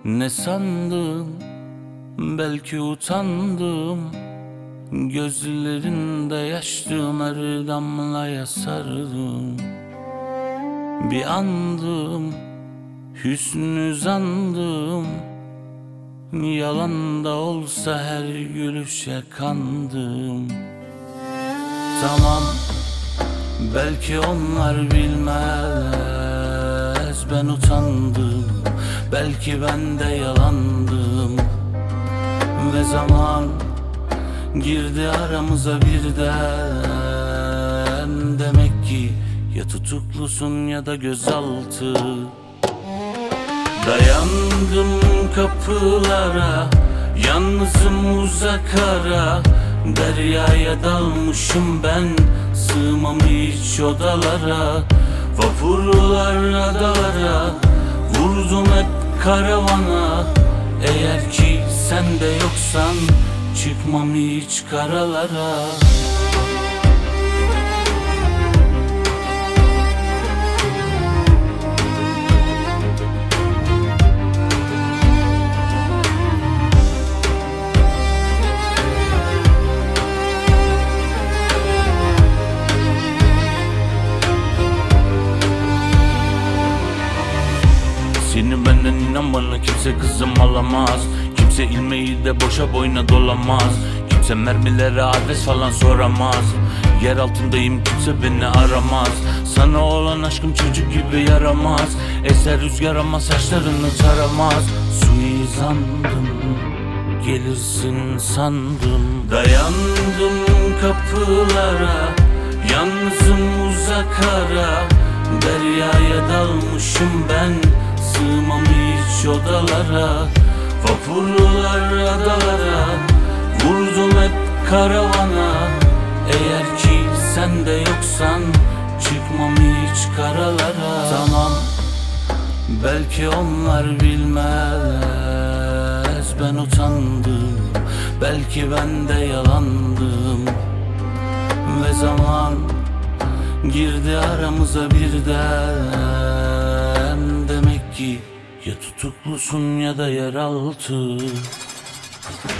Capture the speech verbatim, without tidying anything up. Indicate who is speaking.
Speaker 1: Ne sandım, belki utandım. Gözlerinde yaştım, her damlaya sardım. Bir andım, hüsnü zandım. Yalan da olsa her gülüşe kandım. Tamam, belki onlar bilmez, ben utandım. Belki ben de yalandım. Ve zaman girdi aramıza birden. Demek ki ya tutuklusun ya da gözaltı. Dayandım kapılara, yalnızım uzak ara. Deryaya dalmışım ben, sığmam hiç odalara. Vapurlar adalara, vurdum hep karavana. Eğer ki sen de yoksan, çıkmam hiç karalara. Seni benden inan bana kimse kızım alamaz. Kimse ilmeği de boşa boyuna dolamaz. Kimse mermilere adres falan soramaz. Yer altındayım, kimse beni aramaz. Sana olan aşkım çocuk gibi yaramaz. Eser rüzgar ama saçlarını taramaz. Suizandım, gelirsin sandım. Dayandım kapılara, yalnızım uzak ara. Deryaya dalmışım ben, sığmam hiç odalara. Vapurlar adalara, vurdum hep karavana. Eğer ki sen de yoksan, çıkmam hiç karalara. Tamam, belki onlar bilmez, ben utandım. Belki ben de yalandım. Ve zaman girdi aramıza birden. Demek ki ya tutuklusun ya da yeraltı.